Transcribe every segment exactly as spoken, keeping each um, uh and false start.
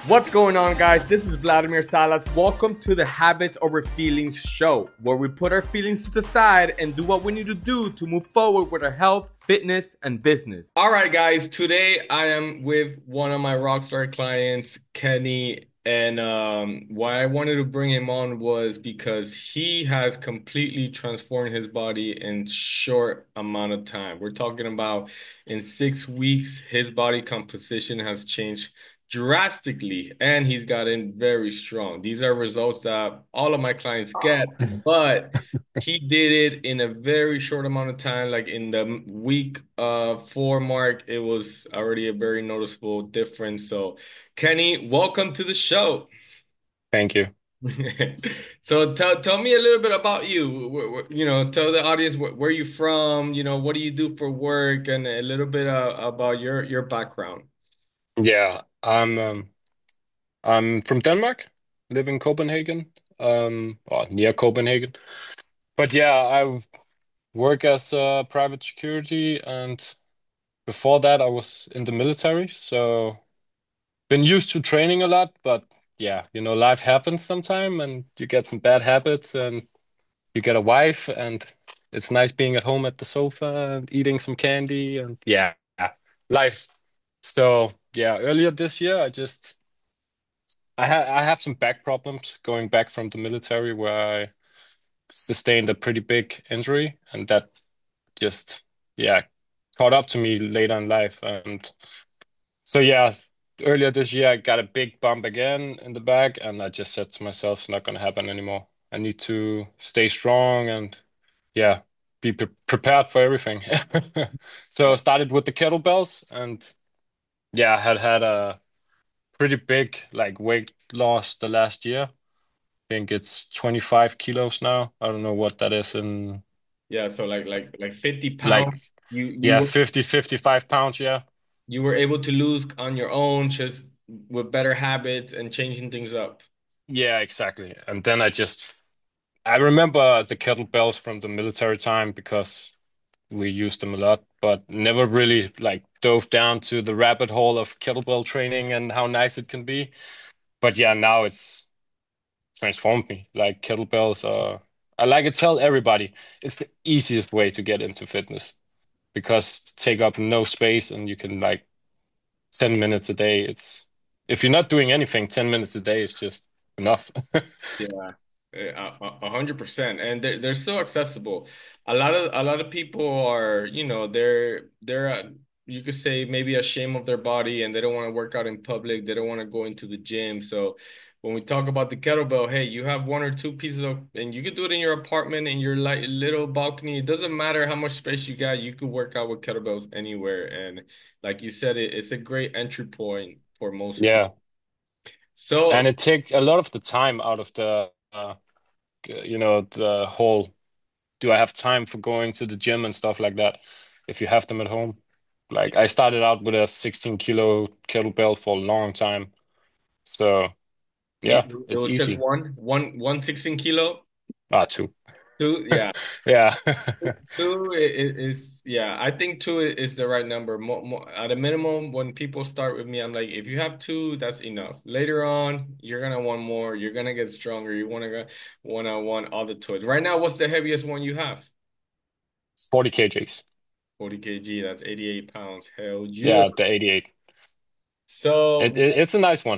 What's going on, guys? This is Vladimir Salas. Welcome to the Habits Over Feelings show, where we put our feelings to the side and do what we need to do to move forward with our health, fitness, and business. All right, guys. Today I am with one of my rockstar clients, Kenny. And um, why I wanted to bring him on was because he has completely transformed his body in short amount of time. We're talking about in six weeks, his body composition has changed drastically and he's gotten very strong. These are results that all of my clients get, but he did it in a very short amount of time. Like in the week uh four mark, it was already a very noticeable difference. So Kenny, welcome to the show. Thank you. So tell tell me a little bit about you. Wh- wh- You know, tell the audience wh where you from, you know, what do you do for work, and a little bit uh, about your your background. Yeah, I'm um, I'm from Denmark, live in Copenhagen, um, or near Copenhagen. But yeah, I work as uh, private security, and before that, I was in the military. So been used to training a lot, but yeah, you know, life happens sometime, and you get some bad habits, and you get a wife, and it's nice being at home at the sofa and eating some candy, and yeah, life. So yeah, earlier this year, I just I ha I have some back problems going back from the military where I sustained a pretty big injury, and that just yeah caught up to me later in life. And so yeah, earlier this year I got a big bump again in the back, and I just said to myself, it's not gonna happen anymore. I need to stay strong and yeah, be pre prepared for everything. So I Yeah. started with the kettlebells, and yeah, I had had a pretty big like weight loss the last year. Think it's twenty-five kilos now. I don't know what that is in Yeah, so like like like fifty like pounds you you yeah, were fifty, fifty-five pounds, yeah. you were able to lose on your own just with better habits and changing things up. Yeah, exactly. And then I just I remember the kettlebells from the military time because we used them a lot, but never really like dove down to the rabbit hole of kettlebell training and how nice it can be. But yeah, now it's transformed me. Like kettlebells are I like to tell everybody it's the easiest way to get into fitness because take up no space and you can like ten minutes a day. It's if you're not doing anything, ten minutes a day is just enough. Yeah, a a- a hundred percent, and they're they're so accessible. A lot of a lot of people are, you know, they're they're uh, you could say maybe ashamed of their body, and they don't want to work out in public. They don't want to go into the gym. So when we talk about the kettlebell, hey, you have one or two pieces of, and you could do it in your apartment, in your like little balcony. It doesn't matter how much space you got. You could work out with kettlebells anywhere, and like you said, it, it's a great entry point for most people. Yeah, So and it take a lot of the time out of the uh, you know the whole do I have time for going to the gym and stuff like that if you have them at home. Like I started out with a sixteen kilo kettlebell for a long time. So yeah, You, it it's was just easy. one, one, one sixteen kilo. Ah, two. Two, yeah. Yeah. Two i- i- is, yeah. I think two i- is the right number. More, more, at a minimum, when people start with me, I'm like, if you have two, that's enough. Later on, you're gonna want more. You're gonna get stronger. You wanna go, wanna want all the toys. Right now, what's the heaviest one you have? forty kgs. forty kilograms. That's eighty-eight pounds. Hell yeah. Yeah, the eighty-eight. It, So it it's a nice one.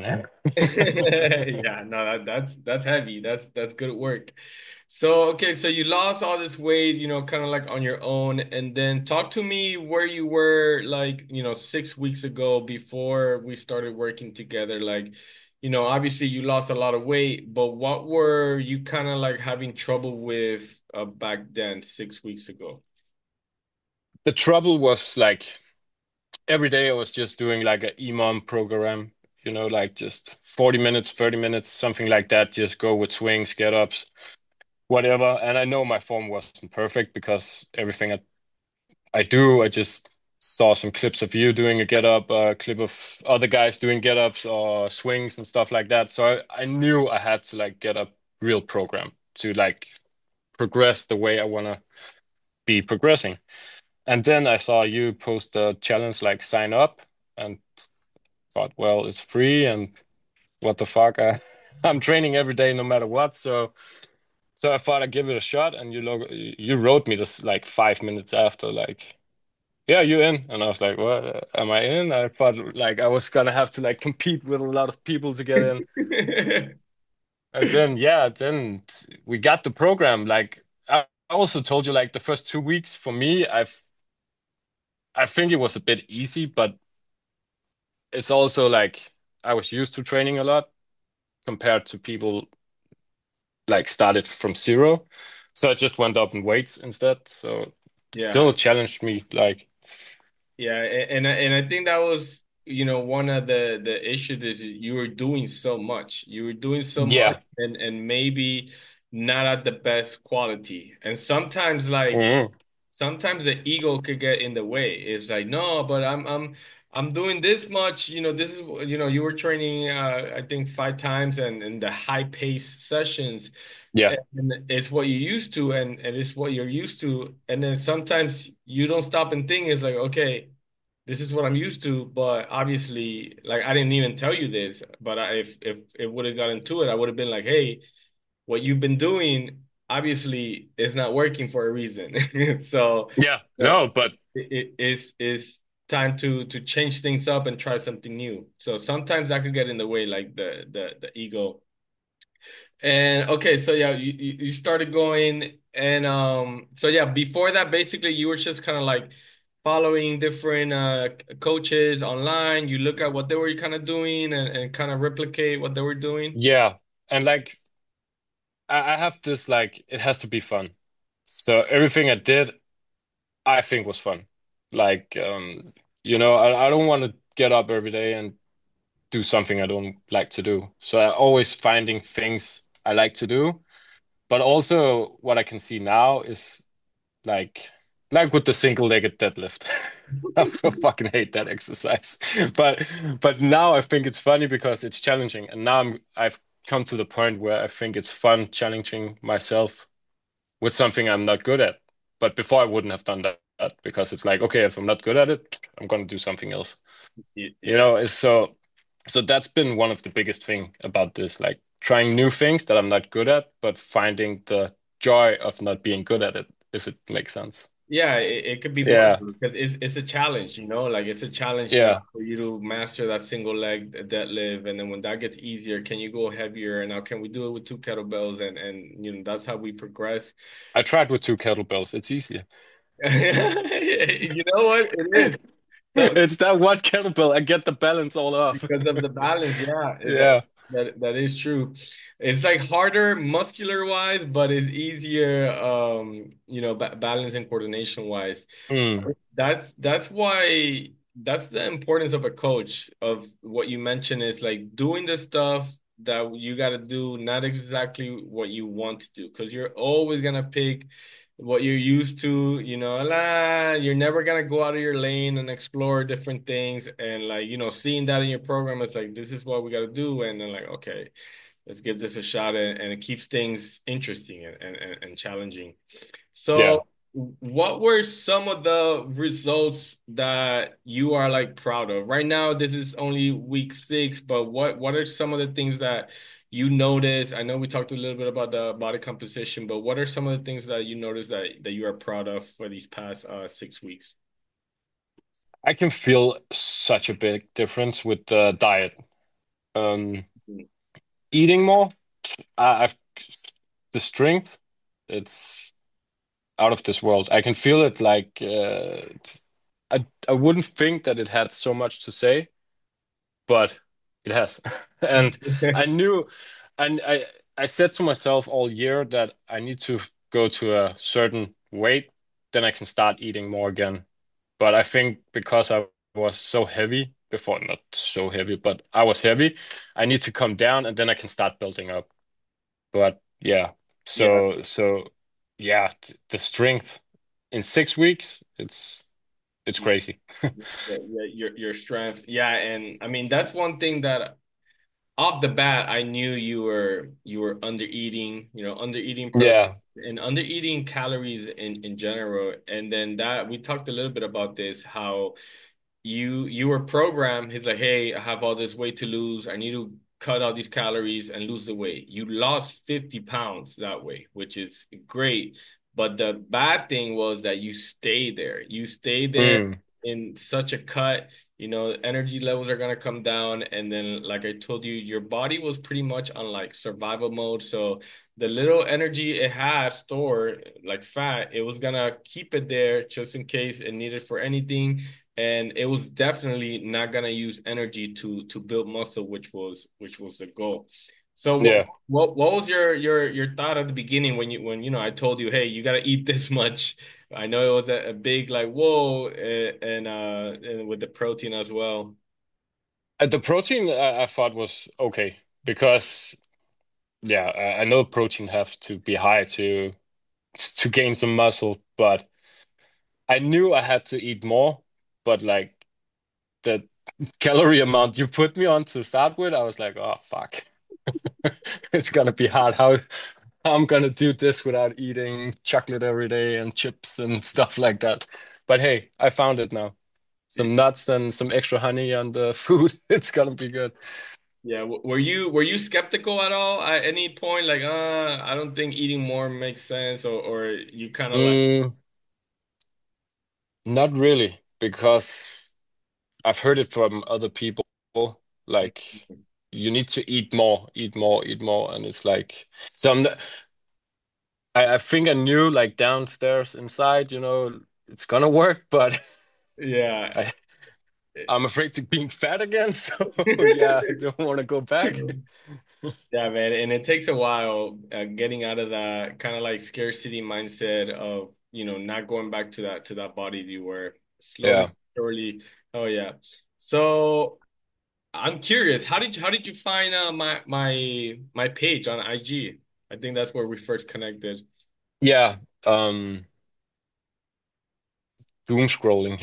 yeah, no, that, that's that's heavy. That's that's good work. So, okay, so you lost all this weight, you know, kind of like on your own, and then talk to me where you were like, you know, six weeks ago before we started working together. Like, you know, obviously you lost a lot of weight, but what were you kind of like having trouble with uh, back then, six weeks ago? The trouble was like every day I was just doing like a E M O M program, you know, like just forty minutes, thirty minutes, something like that. Just go with swings, get ups, whatever. And I know my form wasn't perfect because everything I, I do, I just saw some clips of you doing a get up, a clip of other guys doing get ups or swings and stuff like that. So I, I knew I had to like get a real program to like progress the way I want to be progressing. And then I saw you post a challenge like sign up and thought, well, it's free and what the fuck? I, I'm training every day no matter what. So so I thought I'd give it a shot, and you log you wrote me this like five minutes after, like, yeah, you in? And I was like, what? Am I in? I thought like I was gonna have to like compete with a lot of people to get in. And then yeah, then t- we got the program. Like I I also told you, like the first two weeks for me, I've I think it was a bit easy, but it's also like I was used to training a lot compared to people like started from zero. So I just went up in weights instead. So it Yeah. still challenged me. Like, Yeah, a- and I- and I think that was, you know, one of the the issues is you were doing so much. You were doing so much yeah. and and maybe not at the best quality. And sometimes like Mhm. sometimes the ego could get in the way. It's like, no, but I'm I'm I'm doing this much, you know, this is you know, you were training uh I think five times and in the high pace sessions Yeah. and it's what you're used to and, and it's what you're used to. And then sometimes you don't stop and think it's like, okay, this is what I'm used to, but obviously, like I didn't even tell you this, but I, if if it would have gotten to it, I would have been like, hey, what you've been doing obviously is not working for a reason. So Yeah. uh, No, but it, it is is time to to change things up and try something new. So sometimes that could get in the way, like the the the ego. And okay, so yeah, you you you started going and um so yeah, before that basically you were just kind of like following different uh coaches online. You look at what they were kind of doing and, and kind of replicate what they were doing. yeah. And like I, I have this like it has to be fun. So everything I did, I think was fun. Like um, you know, I, I don't want to get up every day and do something I don't like to do. So I always finding things I like to do. But also what I can see now is like like with the single-legged deadlift. I fucking hate that exercise. But but now I think it's funny because it's challenging. And now I'm I've come to the point where I think it's fun challenging myself with something I'm not good at. But before I wouldn't have done that because it's like, okay, if I'm not good at it, I'm gonna do something else. You Yeah. know, it's so so that's been one of the biggest thing about this, like trying new things that I'm not good at, but finding the joy of not being good at it, if it makes sense. Yeah, it, it could be both Yeah. because it's it's a challenge, you know, like it's a challenge now Yeah. for you to master that single leg deadlift, and then when that gets easier, can you go heavier? And now can we do it with two kettlebells? And and you know that's how we progress. I tried with two kettlebells. It's easier. You know what? It is. So It's that one kettlebell. I get the balance all off. because of the balance, yeah, that Yeah. that that is true. It's like harder muscular wise, but it's easier, um, you know, ba balance and coordination wise. Mm. That's that's why that's the importance of a coach of what you mentioned is like doing the stuff that you got to do, not exactly what you want to do, because you're always gonna pick what you're used to, you know, la, you're never gonna go out of your lane and explore different things. And like, you know, seeing that in your program, it's like this is what we gotta do. And then like, okay, let's give this a shot and, and it keeps things interesting and, and, and challenging. Yeah. So, what were some of the results that you are like proud of? Right now, this is only week six, but what what are some of the things that you notice? I know we talked a little bit about the body composition, but what are some of the things that you notice that that you are proud of for these past uh six weeks? I can feel such a big difference with the diet. Um, eating more, I, I've the strength, it's out of this world. I can feel it like uh, I I wouldn't think that it had so much to say, but it has. And I knew, and I I said to myself all year that I need to go to a certain weight, then I can start eating more again. But I think because I was so heavy before, not so heavy, but I was heavy, I need to come down and then I can start building up. But yeah, Yeah, so so yeah, t- the strength in six weeks, it's it's crazy. yeah, yeah, your your strength. Yeah, and I mean that's one thing that off the bat, I knew you were you were under eating, you know, under eating protein Yeah, and under eating calories in in general. And then that we talked a little bit about this, how you you were programmed. He's like, hey, I have all this weight to lose. I need to cut out these calories and lose the weight. You lost fifty pounds that way, which is great. But the bad thing was that you stayed there. You stayed there Mm, in such a cut, you know, energy levels are gonna come down. And then, like I told you, your body was pretty much on like survival mode. So the little energy it had stored, like fat, it was gonna keep it there just in case it needed for anything, and it was definitely not gonna use energy to to build muscle, which was which was the goal. So what yeah. what what was your your your thought at the beginning when you when you know I told you, hey, you gotta eat this much? I know it was a, a big like whoa, uh, and uh and with the protein as well. Uh, the protein I, I thought was okay because yeah, I, I know protein have to be high to to gain some muscle, but I knew I had to eat more. But like the calorie amount you put me on to start with, I was like, oh fuck, it's gonna be hard. How how I'm gonna do this without eating chocolate every day and chips and stuff like that. But hey, I found it now. Some nuts and some extra honey on the food. It's gonna be good. Yeah, w- were you were you skeptical at all at any point? Like, uh, I don't think eating more makes sense, or or you kind of like, Mm, not really, because I've heard it from other people. Like, you need to eat more, eat more, eat more, and it's like, so I'm. not- I, I think I knew like downstairs inside, you know, it's gonna work, but yeah. I I'm afraid to being fat again. So yeah, I don't want to go back. Yeah, man, and it takes a while uh, getting out of that kind of like scarcity mindset of, you know, not going back to that to that body you were slowly, Yeah. surely. Oh yeah. So I'm curious, how did you, how did you find uh, my my my page on I G? I think that's where we first connected. Yeah. Um, doom scrolling.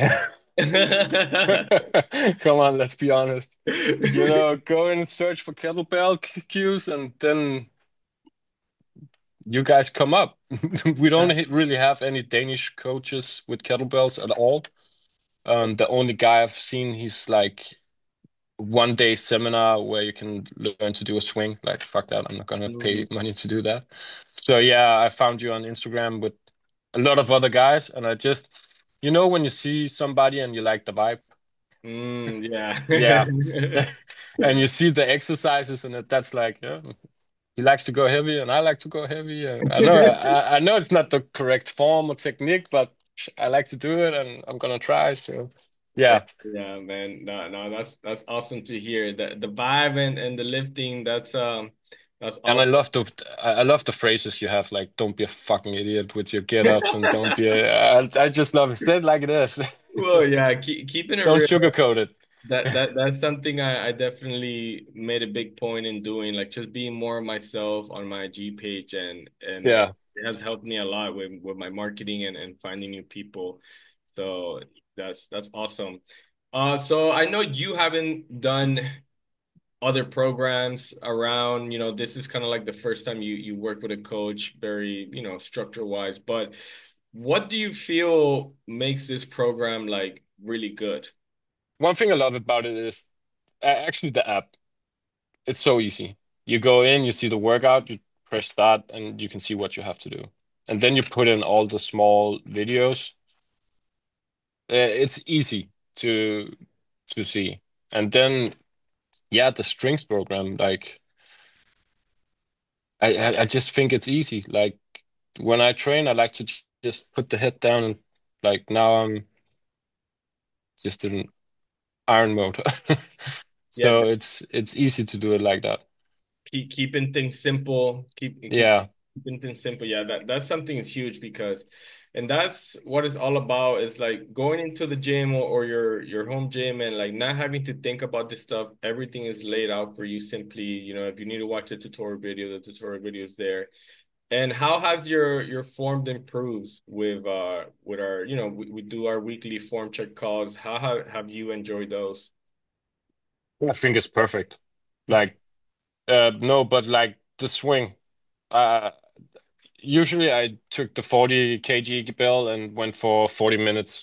Come on, let's be honest. You know, go and search for kettlebell cu- cues, and then you guys come up. We don't Yeah. ha- really have any Danish coaches with kettlebells at all. Um, the only guy I've seen, he's like one day seminar where you can learn to do a swing. Like, fuck that, I'm not gonna Mm, pay money to do that. So yeah, I found you on Instagram with a lot of other guys, and I just, you know, when you see somebody and you like the vibe, mm, yeah. yeah, and you see the exercises, and it, that's like, yeah, he likes to go heavy, and I like to go heavy. And I know, I, I know it's not the correct form or technique, but I like to do it, and I'm gonna try. So Yeah, yeah. yeah, man. No, no, that's that's awesome to hear. The the vibe and, and the lifting, that's um that's And I awesome. love the I I love the phrases you have, like "Don't be a fucking idiot with your get-ups," and "Don't be a." I, I just love it. Say it like it is. Well, yeah, keep, keeping it Don't real. sugarcoat it. That that that's something I, I definitely made a big point in doing, like just being more of myself on my G page, and and it, Yeah. it has helped me a lot with with my marketing and, and finding new people. So that's that's awesome. Uh, so I know you haven't done other programs around, you know, this is kind of like the first time you you work with a coach, very, you know, structure wise, but what do you feel makes this program like really good? One thing I love about it is uh, actually the app. It's so easy. You go in, you see the workout, you press start, and you can see what you have to do. And then you put in all the small videos. Uh, It's easy to to see. And then yeah, the strings program, like I I I just think it's easy. Like when I train, I like to j- just put the head down and like now I'm just in iron mode. Yeah, So it's it's easy to do it like that. keep keeping things simple, keep keep Yeah. keeping things simple. Yeah, that that's something is huge because, and that's what it's all about. Is like going into the gym, or, or your your home gym, and like not having to think about this stuff. Everything is laid out for you simply. You know, if you need to watch a tutorial video, the tutorial video is there. And how has your your form improved with uh with our, you know, we, we do our weekly form check calls. How have, have you enjoyed those? I think it's perfect. Like uh no, but like the swing. Uh usually I took the forty kilogram bell and went for forty minutes.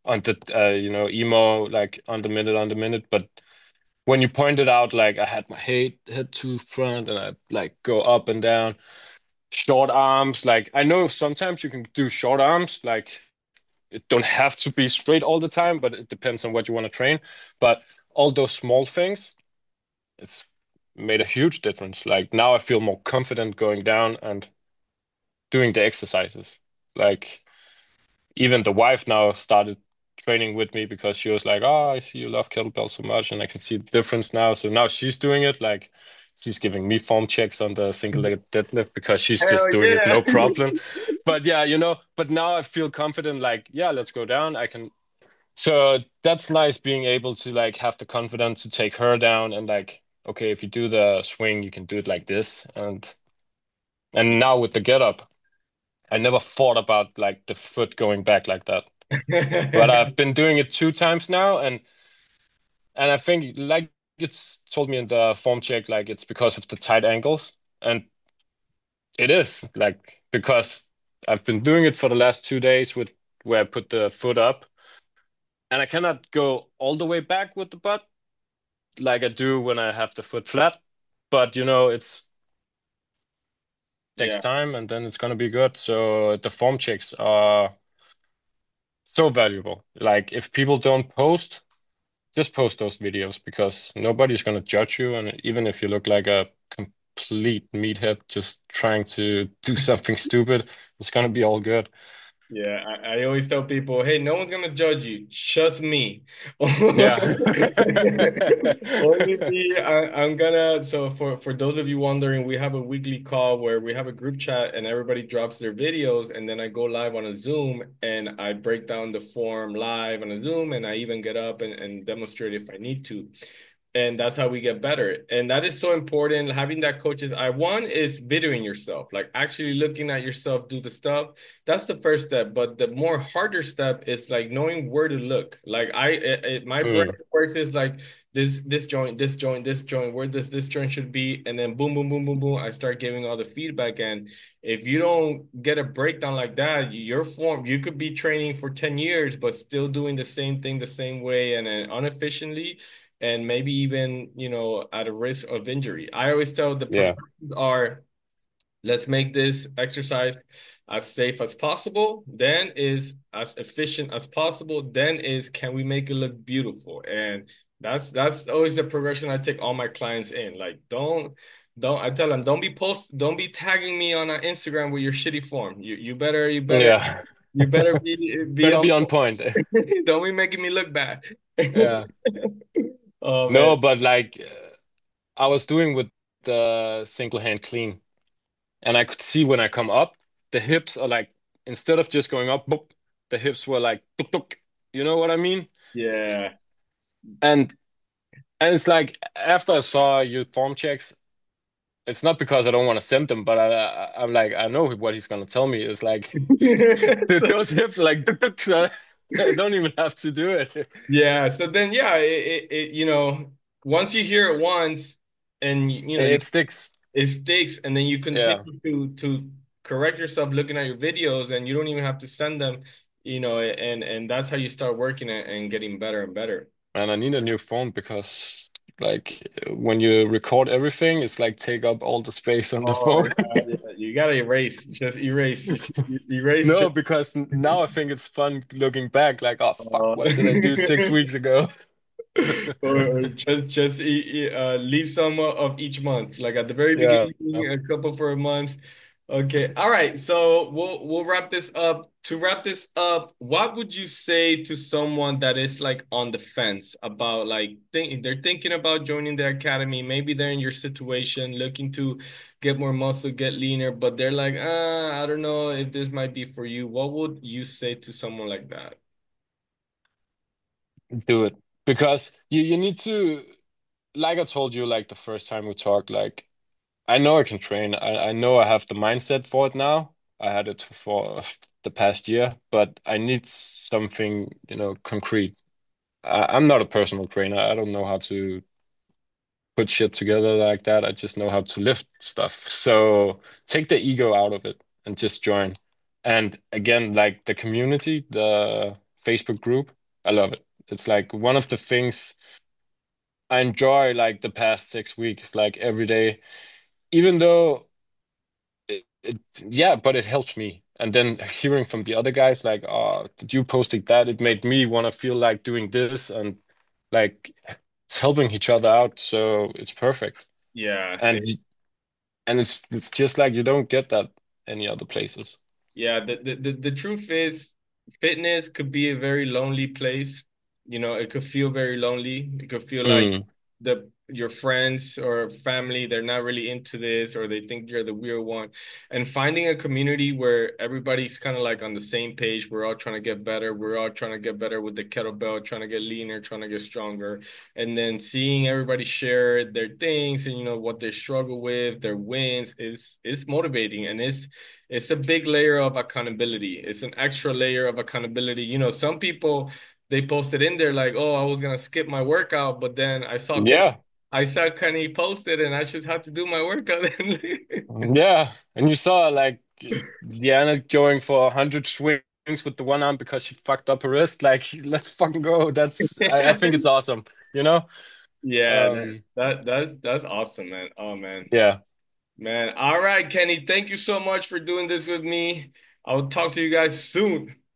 on the uh, you know, emo like on the minute on the minute. But when you pointed out like I had my head head to front and I like go up and down, short arms. Like I know sometimes you can do short arms, like it don't have to be straight all the time, but it depends on what you want to train. But all those small things, it's made a huge difference. Like now I feel more confident going down and doing the exercises. Like even the wife now started training with me because she was like, "Oh, I see you love kettlebell so much, and I can see the difference now." So now she's doing it. Like she's giving me form checks on the single-legged deadlift because she's Hell just doing it yeah. no problem. But yeah, you know, but now I feel confident. Like, yeah, let's go down. I can. So that's nice being able to like have the confidence to take her down and like, okay, if you do the swing, you can do it like this, and and now with the get up. I never thought about like the foot going back like that. But I've been doing it two times now, and and I think like it's told me in the form check, like it's because of the tight angles, and it is like because I've been doing it for the last two days with where I put the foot up, and I cannot go all the way back with the butt like I do when I have the foot flat. But you know, it's takes Yeah. time, and then it's gonna be good. So the form checks are so valuable. Like if people don't post. Just post those videos because nobody's gonna judge you, and even if you look like a complete meathead just trying to do something stupid, it's gonna be all good. Yeah, I, I always tell people, hey, no one's gonna judge you, just me. Yeah. Only me. I, I'm gonna. So for for those of you wondering, we have a weekly call where we have a group chat and everybody drops their videos, and then I go live on a Zoom and I break down the form live on a Zoom, and I even get up and, and demonstrate if I need to. And that's how we get better. And that is so important. Having that coaches eye. One is videoing yourself, like actually looking at yourself do the stuff. That's the first step. But the more harder step is like knowing where to look. Like I, it, it, my brain Mm, works is like this, this joint, this joint, this joint, where does this joint should be, and then boom, boom, boom, boom, boom. I start giving all the feedback. And if you don't get a breakdown like that, your form, you could be training for ten years, but still doing the same thing the same way and then inefficiently and maybe even, you know, at a risk of injury. I always tell the yeah. progressions are let's make this exercise as safe as possible, then is as efficient as possible, then is can we make it look beautiful? And that's that's always the progression I take all my clients in. Like don't don't I tell them don't be post don't be tagging me on uh, Instagram with your shitty form. You you better you better Yeah. you better be be Better on be on point. don't be making me look bad. Yeah. Oh man. No, but like uh, I was doing with the single hand clean, and I could see when I come up, the hips are like instead of just going up, boop, the hips were like, boop, boop, you know what I mean? Yeah. And and it's like after I saw your form checks, it's not because I don't want to send them, but I, I I'm like I know what he's gonna tell me. It's like dude, those hips are like tuk, tuk, so I don't even have to do it. Yeah, so then yeah, it, it, it you know, once you hear it once and you know you It sticks. it sticks and then you Yeah, continue to to correct yourself looking at your videos and you don't even have to send them, you know, and and that's how you start working it and getting better and better. and I need a new phone because like when you record everything, it's like take up all the space on the Oh phone. yeah, yeah. You gotta erase, just erase, just erase. No, Just, because n- now I think it's fun looking back. Like, oh fuck, uh, what did I do six weeks ago? or, or just just e- e- uh, leave some of each month, like at the very Yeah. beginning, a couple for a month. Okay, all right. So we'll we'll wrap this up. To wrap this up, what would you say to someone that is like on the fence about like think they're thinking about joining the academy? Maybe they're in your situation, looking to get more muscle, get leaner, but they're like, ah, I don't know if this might be for you. What would you say to someone like that? Do it because you you need to, like I told you, like the first time we talked, like I know I can train. I I know I have the mindset for it now. I had it for the past year, but I need something, you know, concrete. I, I'm not a personal trainer. I don't know how to put shit together like that. I just know how to lift stuff. So take the ego out of it and just join. And again, like the community, the Facebook group. I love it. It's like one of the things I enjoy like the past six weeks, like every day, even though it, it yeah, but it helps me. And then hearing from the other guys like, oh, did you posting that? It made me want to feel like doing this and like it's helping each other out. So it's perfect. Yeah, And y- and it's it's just like you don't get that any other places. yeah, the, the the the truth is, fitness could be a very lonely place. You know, it could feel very lonely. It could feel like Mm. the your friends or family, they're not really into this, or they think you're the weird one. And finding a community where everybody's kind of like on the same page, we're all trying to get better. We're all trying to get better with the kettlebell, trying to get leaner, trying to get stronger. And then seeing everybody share their things and you know what they struggle with, their wins is is motivating, and it's it's a big layer of accountability. It's an extra layer of accountability. You know, some people they posted in there like, "Oh, I was gonna skip my workout," but then I saw Kenny, Yeah. I saw Kenny posted, and I just had to do my workout. Yeah. And you saw like Diana going for a hundred swings with the one arm because she fucked up her wrist. Like, let's fucking go. That's I, I think it's awesome, you know? Yeah, that, Um, that that's that's awesome, man. Oh man, yeah. man. All right, Kenny, thank you so much for doing this with me. I'll talk to you guys soon.